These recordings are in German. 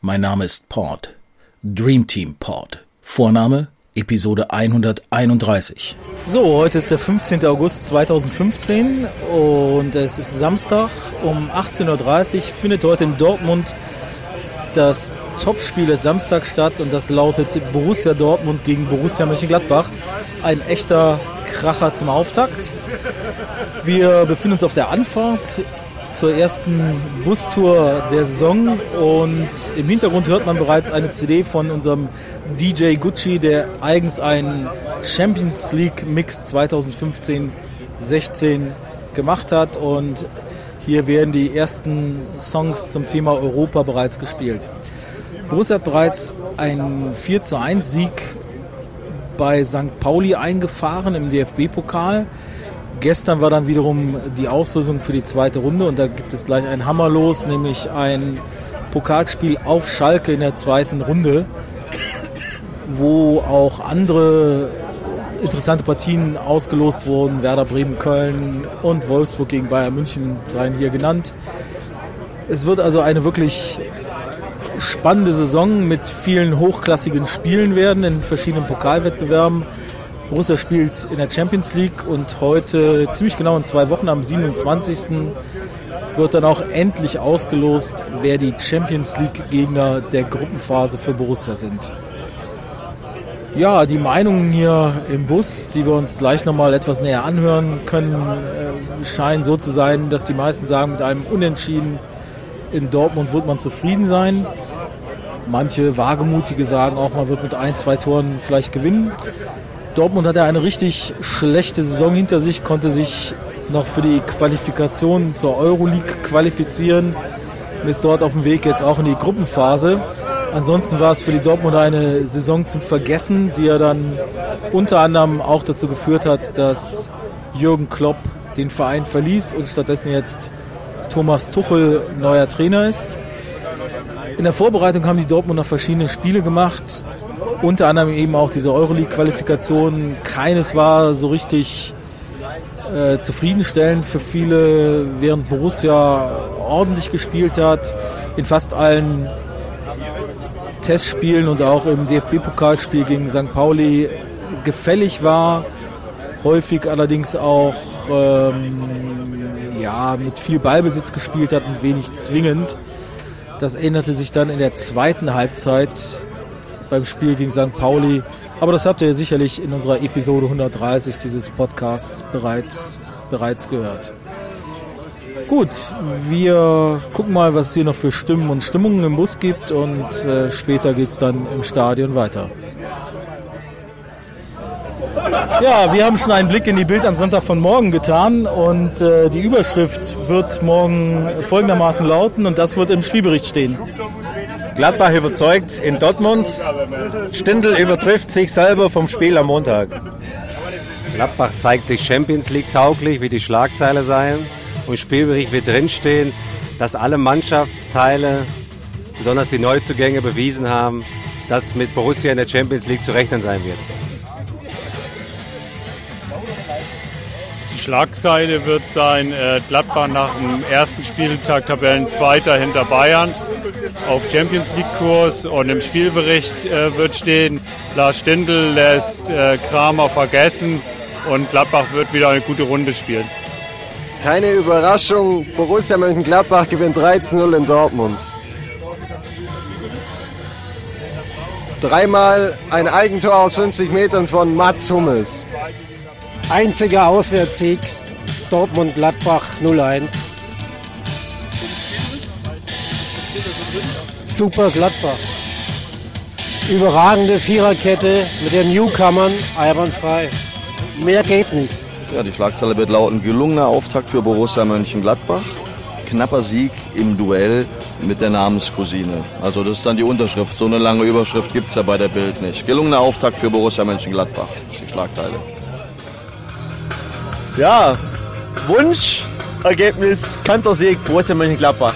Mein Name ist Port. Dream Team Port. Vorname Episode 131. So, heute ist der 15. August 2015 und es ist Samstag um 18.30 Uhr. Findet heute in Dortmund das Topspiel des Samstags statt und das lautet Borussia Dortmund gegen Borussia Mönchengladbach. Ein echter Kracher zum Auftakt. Wir befinden uns auf der Anfahrt zur ersten Bustour der Saison und im Hintergrund hört man bereits eine CD von unserem DJ Gucci, der eigens einen Champions League Mix 2015-16 gemacht hat und hier werden die ersten Songs zum Thema Europa bereits gespielt. Borussia hat bereits einen 4:1 Sieg bei St. Pauli eingefahren im DFB-Pokal. Gestern war dann wiederum die Auslosung für die zweite Runde und da gibt es gleich ein Hammerlos, nämlich ein Pokalspiel auf Schalke in der zweiten Runde, wo auch andere interessante Partien ausgelost wurden. Werder Bremen, Köln und Wolfsburg gegen Bayern München seien hier genannt. Es wird also eine wirklich spannende Saison mit vielen hochklassigen Spielen werden in verschiedenen Pokalwettbewerben. Borussia spielt in der Champions League und heute, ziemlich genau in 2 Wochen, am 27. wird dann auch endlich ausgelost, wer die Champions League-Gegner der Gruppenphase für Borussia sind. Ja, die Meinungen hier im Bus, die wir uns gleich nochmal etwas näher anhören können, scheinen so zu sein, dass die meisten sagen, mit einem Unentschieden in Dortmund wird man zufrieden sein. Manche Wagemutige sagen auch, man wird mit 1-2 Toren vielleicht gewinnen. Dortmund hat ja eine richtig schlechte Saison hinter sich, konnte sich noch für die Qualifikation zur Euroleague qualifizieren und ist dort auf dem Weg jetzt auch in die Gruppenphase. Ansonsten war es für die Dortmunder eine Saison zum Vergessen, die ja dann unter anderem auch dazu geführt hat, dass Jürgen Klopp den Verein verließ und stattdessen jetzt Thomas Tuchel neuer Trainer ist. In der Vorbereitung haben die Dortmunder verschiedene Spiele gemacht, unter anderem eben auch diese Euroleague-Qualifikation. Keines war so richtig zufriedenstellend für viele, während Borussia ordentlich gespielt hat. In fast allen Testspielen und auch im DFB-Pokalspiel gegen St. Pauli gefällig war. Häufig allerdings auch mit viel Ballbesitz gespielt hat und wenig zwingend. Das änderte sich dann in der zweiten Halbzeit beim Spiel gegen St. Pauli. Aber das habt ihr sicherlich in unserer Episode 130 dieses Podcasts bereits gehört. Gut, wir gucken mal, was es hier noch für Stimmen und Stimmungen im Bus gibt und später geht es dann im Stadion weiter. Ja, wir haben schon einen Blick in die Bild am Sonntag von morgen getan und die Überschrift wird morgen folgendermaßen lauten und das wird im Spielbericht stehen. Gladbach überzeugt in Dortmund. Stindl übertrifft sich selber vom Spiel am Montag. Gladbach zeigt sich Champions League tauglich, wie die Schlagzeile sein. Und im Spielbericht wird drinstehen, dass alle Mannschaftsteile, besonders die Neuzugänge, bewiesen haben, dass mit Borussia in der Champions League zu rechnen sein wird. Die Schlagzeile wird sein, Gladbach nach dem ersten Spieltag Tabellenzweiter hinter Bayern auf Champions League Kurs und im Spielbericht wird stehen, Lars Stindl lässt Kramer vergessen und Gladbach wird wieder eine gute Runde spielen. Keine Überraschung, Borussia Mönchengladbach gewinnt 3:0 in Dortmund. 3-mal ein Eigentor aus 50 Metern von Mats Hummels. Einziger Auswärtssieg, Dortmund-Gladbach 0:1. Super Gladbach. Überragende Viererkette mit den Newcomern, einwandfrei. Mehr geht nicht. Ja, die Schlagzeile wird lauten: gelungener Auftakt für Borussia Mönchengladbach. Knapper Sieg im Duell mit der Namenscousine. Also das ist dann die Unterschrift. So eine lange Überschrift gibt es ja bei der Bild nicht. Gelungener Auftakt für Borussia Mönchengladbach. Das ist die Schlagzeile. Ja, Wunschergebnis, Kantersieg, Borussia Mönchengladbach.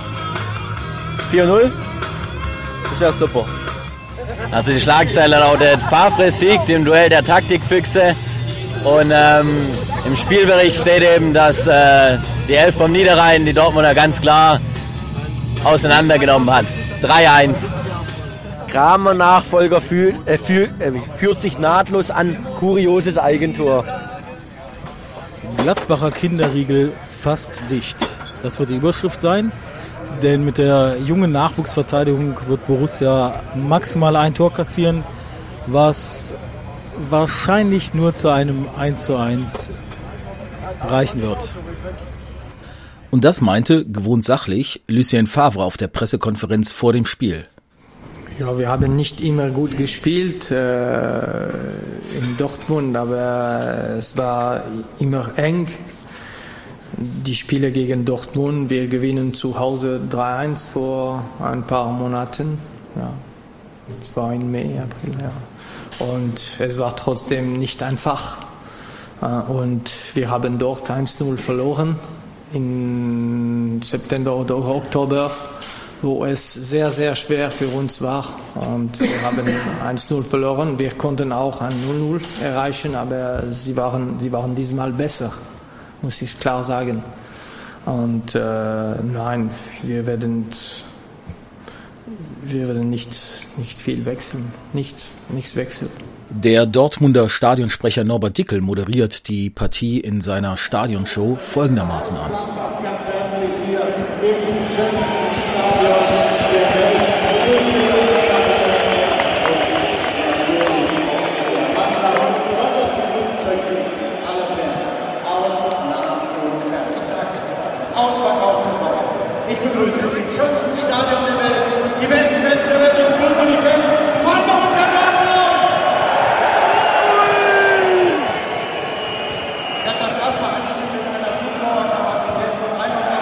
4:0, das wäre super. Also die Schlagzeile lautet: Favre siegt im Duell der Taktikfüchse. Und im Spielbericht steht eben, dass die Elf vom Niederrhein die Dortmunder ganz klar auseinandergenommen hat. 3-1. Kramer-Nachfolger führt sich nahtlos an. Kurioses Eigentor. Gladbacher Kinderriegel fast dicht. Das wird die Überschrift sein, denn mit der jungen Nachwuchsverteidigung wird Borussia maximal ein Tor kassieren, was wahrscheinlich nur zu einem 1:1 reichen wird. Und das meinte, gewohnt sachlich, Lucien Favre auf der Pressekonferenz vor dem Spiel. Ja, wir haben nicht immer gut gespielt in Dortmund, aber es war immer eng. Die Spiele gegen Dortmund, wir gewinnen zu Hause 3-1 vor ein paar Monaten. Ja, es war im Mai, April. Ja. Und es war trotzdem nicht einfach. Und wir haben dort 1-0 verloren im September oder Oktober, wo es sehr, sehr schwer für uns war. Und wir haben 1-0 verloren. Wir konnten auch ein 0-0 erreichen, aber sie waren diesmal besser, muss ich klar sagen. Und nein, wir werden nicht viel wechseln, nichts wechseln. Der Dortmunder Stadionsprecher Norbert Dickel moderiert die Partie in seiner Stadionshow folgendermaßen an. Ganz herzlich hier im schönsten Stadion der Welt. Besonders begrüßen möchte ich alle Fans aus, nah und fern. Ich sage jetzt ausverkauft und drauf. Ich begrüße im schönsten Stadion der Welt die besten Fans der Welt. Ich begrüße die Fans von Borussia Dortmund. Das erstmal ein Spiel mit einer Zuschauerkapazität von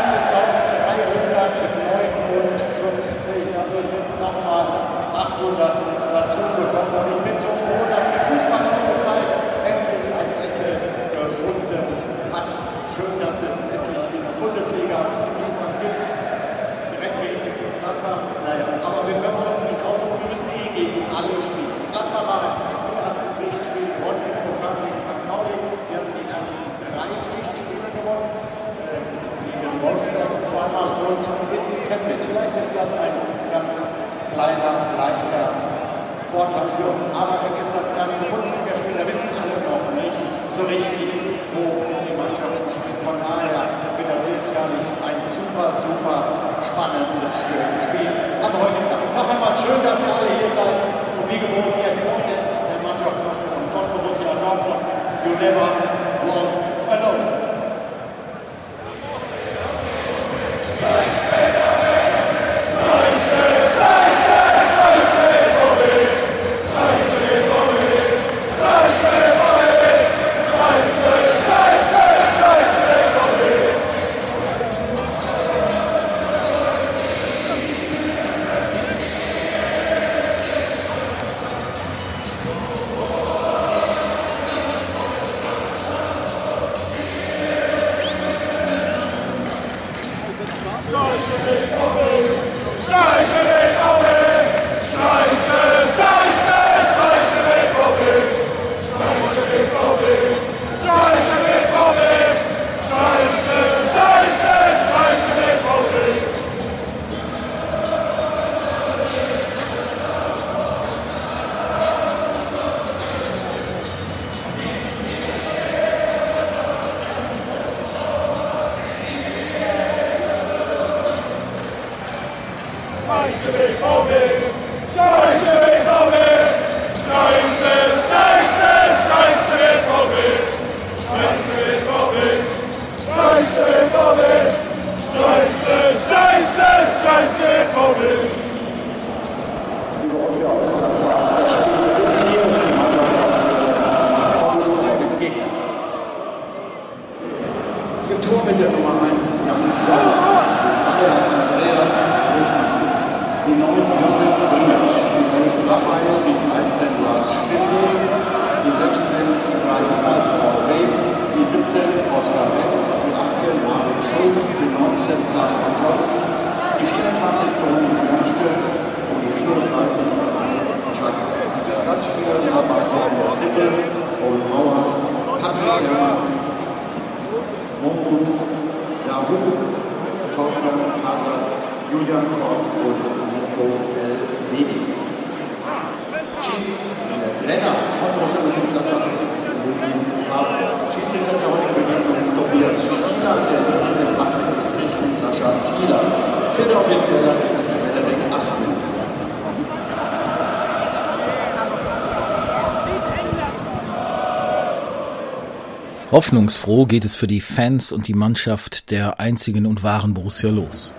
81.359. Also es sind nochmal 800 dazugekommen. Und ich bin so froh, dass der Fußball aus der Zeit endlich eine Ecke gefunden hat. Schön, dass es endlich wieder Bundesliga-Fußball gibt. Direkt gegen Gladbach. Naja, aber wir können uns nicht aussuchen. Wir müssen gegen alle spielen. Gladbach hat das Pflichtspiel gewonnen im Pokal gegen St. Pauli. Wir haben die ersten 3 Pflichtspiele gewonnen. Gegen Wolfsburg zweimal und in Chemnitz. Vielleicht ist das ein ganz kleiner, leichter Vorteil für uns. Aber es ist das erste Bundesligaspiel. Da wissen alle noch nicht so richtig, wo die Mannschaften spielen. Von daher wird das sicherlich ein super spannendes Spiel am heutigen Tag. Noch einmal schön, dass ihr alle hier seid. Und wie gewohnt jetzt vor der Mannschaftsvorstellung von Borussia Dortmund. You never walk alone. Im Tor mit der Nummer 1, Jan Sommer, Andreas Christensen, die 9 Joachim Dümmitsch, die 11 Raphael, die 13 Lars Spindl, die 16 Reinhard Traoré, die 17 Oskar Wendt, die 18 Marvin Schulz, die 19 Fabian Thompson, die 24 Toni Janschke und die 34 Chuck. Als Ersatzspieler dabei sind der Sippel, Paul Mauers, Patrick Montgut, Yahoo, Torben Hazard, Julian Kort und Nico Hoffnungsfroh geht es für die Fans und die Mannschaft der einzigen und wahren Borussia los.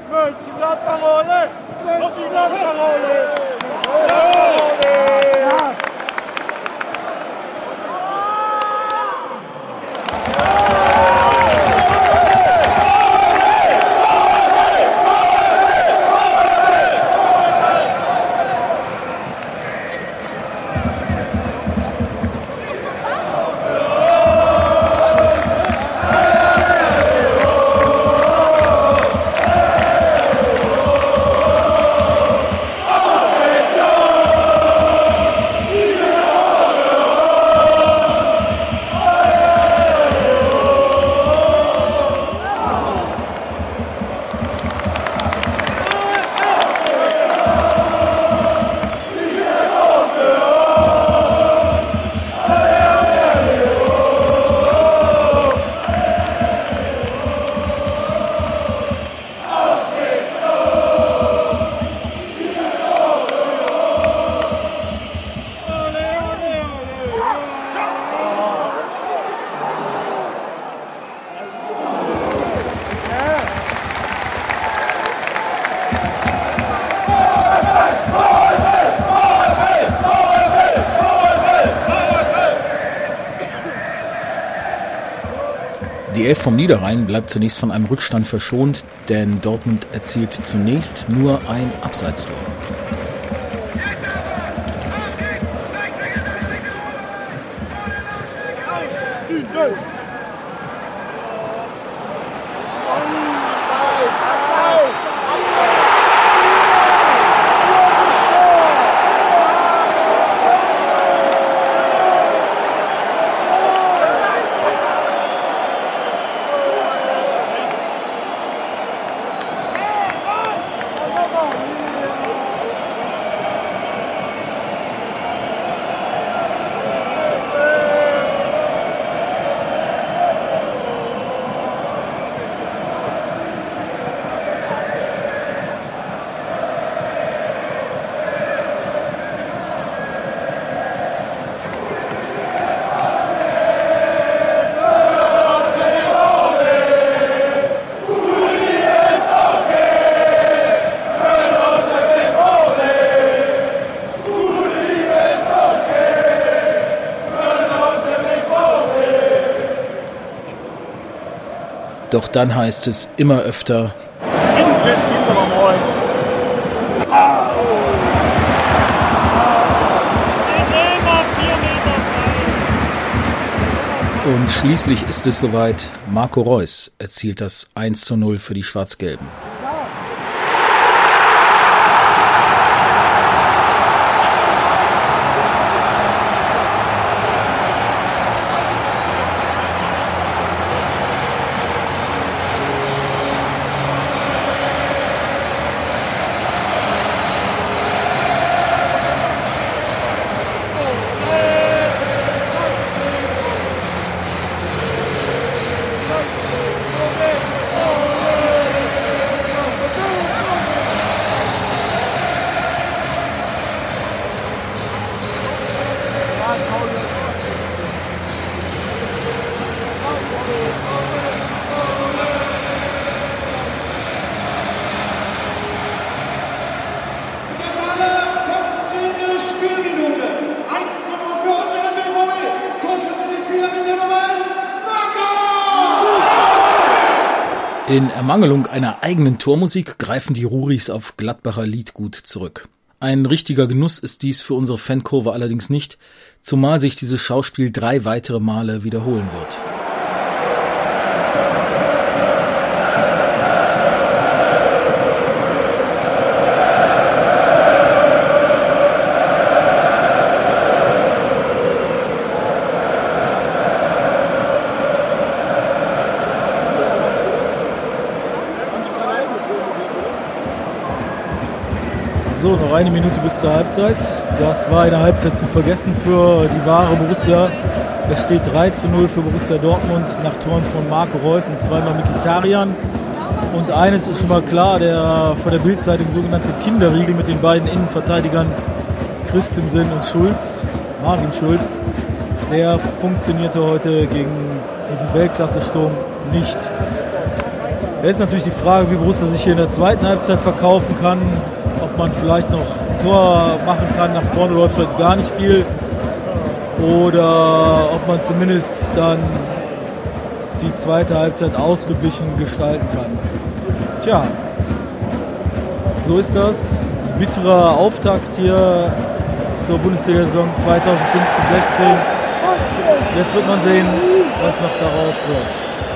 Die Elf vom Niederrhein bleibt zunächst von einem Rückstand verschont, denn Dortmund erzielt zunächst nur ein Abseitstor. Doch dann heißt es immer öfter: Und schließlich ist es soweit. Marco Reus erzielt das 1:0 für die Schwarz-Gelben. In Ermangelung einer eigenen Tormusik greifen die Ruhris auf Gladbacher Liedgut zurück. Ein richtiger Genuss ist dies für unsere Fankurve allerdings nicht, zumal sich dieses Schauspiel 3 weitere Male wiederholen wird. So, noch eine Minute bis zur Halbzeit. Das war eine Halbzeit zu vergessen für die wahre Borussia. Es steht 3:0 für Borussia Dortmund nach Toren von Marco Reus und zweimal Mkhitaryan. Und eines ist schon mal klar, der von der Bild-Zeitung sogenannte Kinderriegel mit den beiden Innenverteidigern Christensen und Schulz, Marvin Schulz, der funktionierte heute gegen diesen Weltklasse-Sturm nicht. Da ist natürlich die Frage, wie Borussia sich hier in der zweiten Halbzeit verkaufen kann, ob man vielleicht noch ein Tor machen kann, nach vorne läuft heute gar nicht viel, oder ob man zumindest dann die zweite Halbzeit ausgeglichen gestalten kann. Tja, so ist das. Bitterer Auftakt hier zur Bundesliga-Saison 2015-16. Jetzt wird man sehen, was noch daraus wird.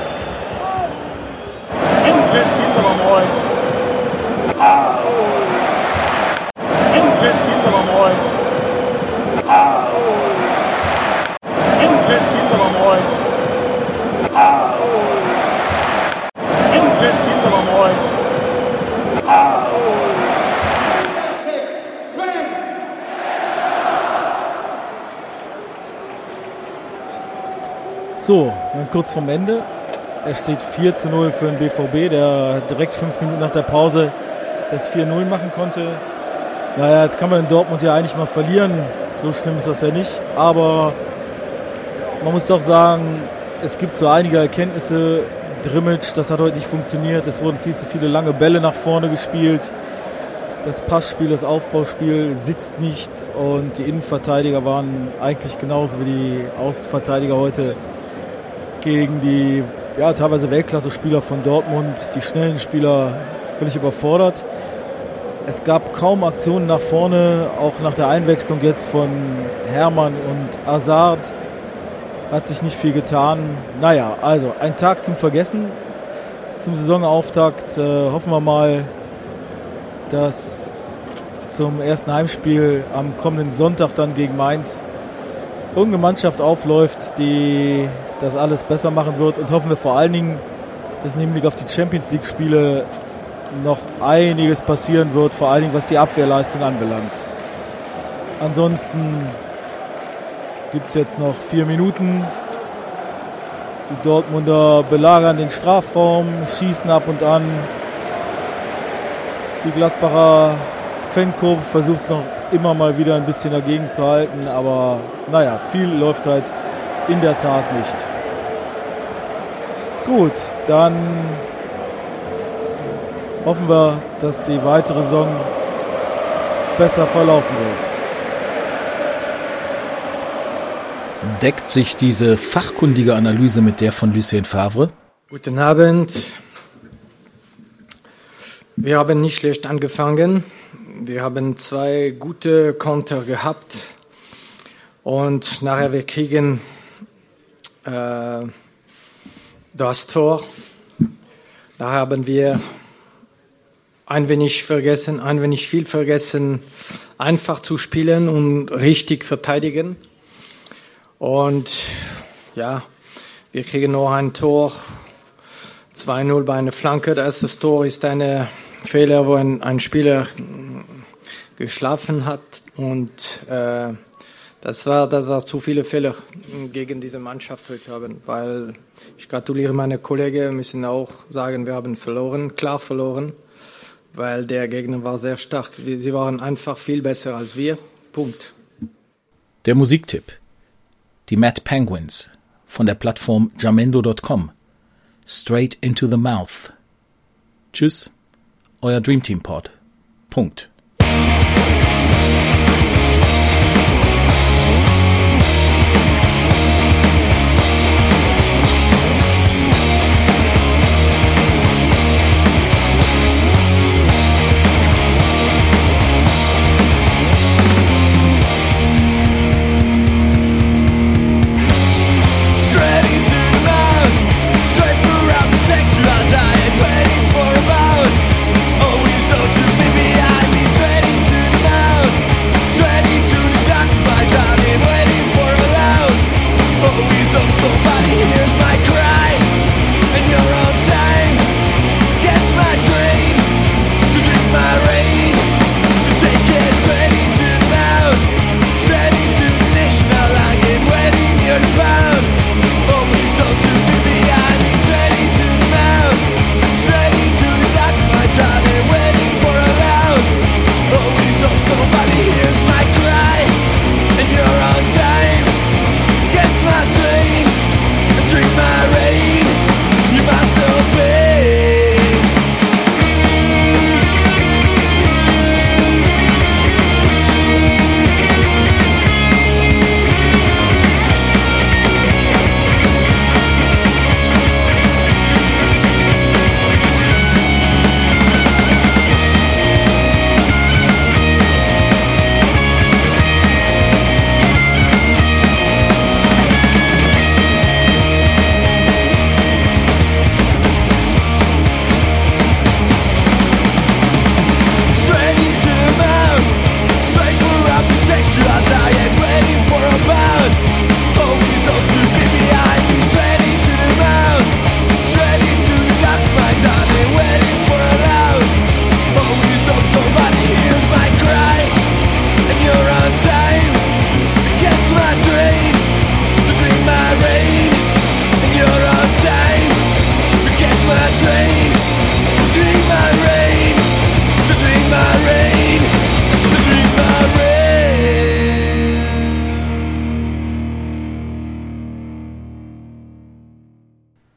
So, dann kurz vorm Ende. Es steht 4:0 für den BVB, der direkt 5 Minuten nach der Pause das 4:0 machen konnte. Naja, jetzt kann man in Dortmund ja eigentlich mal verlieren. So schlimm ist das ja nicht. Aber man muss doch sagen, es gibt so einige Erkenntnisse. Drimmitsch, das hat heute nicht funktioniert. Es wurden viel zu viele lange Bälle nach vorne gespielt. Das Passspiel, das Aufbauspiel sitzt nicht. Und die Innenverteidiger waren eigentlich genauso wie die Außenverteidiger heute gegen die teilweise Weltklasse-Spieler von Dortmund, die schnellen Spieler, völlig überfordert. Es gab kaum Aktionen nach vorne, auch nach der Einwechslung jetzt von Hermann und Hazard hat sich nicht viel getan. Naja, also ein Tag zum Vergessen zum Saisonauftakt. Hoffen wir mal, dass zum ersten Heimspiel am kommenden Sonntag dann gegen Mainz irgendeine Mannschaft aufläuft, die das alles besser machen wird, und hoffen wir vor allen Dingen, dass im Hinblick auf die Champions-League-Spiele noch einiges passieren wird, vor allen Dingen was die Abwehrleistung anbelangt. Ansonsten gibt es jetzt noch 4 Minuten. Die Dortmunder belagern den Strafraum, schießen ab und an. Die Gladbacher Fankurve versucht noch immer mal wieder ein bisschen dagegen zu halten, aber naja, viel läuft halt in der Tat nicht. Gut, dann hoffen wir, dass die weitere Saison besser verlaufen wird. Deckt sich diese fachkundige Analyse mit der von Lucien Favre? Guten Abend. Wir haben nicht schlecht angefangen. Wir haben 2 gute Konter gehabt. Und nachher wir kriegen das Tor. Da haben wir ein wenig viel vergessen, einfach zu spielen und richtig verteidigen. Und ja, wir kriegen noch ein Tor, 2:0 bei einer Flanke. Das erste Tor ist ein Fehler, wo ein Spieler geschlafen hat, und das war zu viele Fehler gegen diese Mannschaft heute haben, weil ich gratuliere meine Kollegen, wir müssen auch sagen, wir haben verloren, klar verloren, weil der Gegner war sehr stark. Sie waren einfach viel besser als wir. Punkt. Der Musiktipp. Die Mad Penguins von der Plattform Jamendo.com. Straight into the Mouth. Tschüss, euer Dreamteam Pod. Punkt. Sexual diet, waiting for a bout. Oh, we so to be behind me.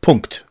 Punkt.